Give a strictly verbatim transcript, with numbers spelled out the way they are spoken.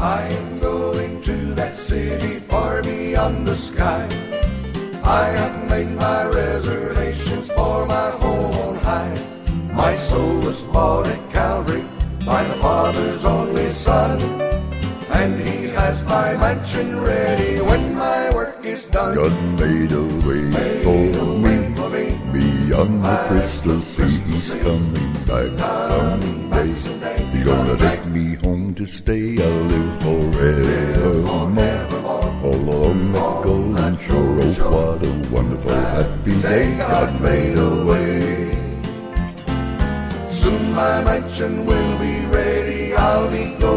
I am going to that city far beyond the sky. I have made my reservations for my home on high. My soul was bought at Calvary by the Father's only Son, and He has my mansion ready when my work is done. God made a way, made for, a me. way for me beyond the crystal sea. He's coming back someday. someday. He's gonna take me home to stay. I'll live forevermore all along that golden shore. Oh, what a wonderful happy day. God made a way. Soon my mansion will be ready. I'll be going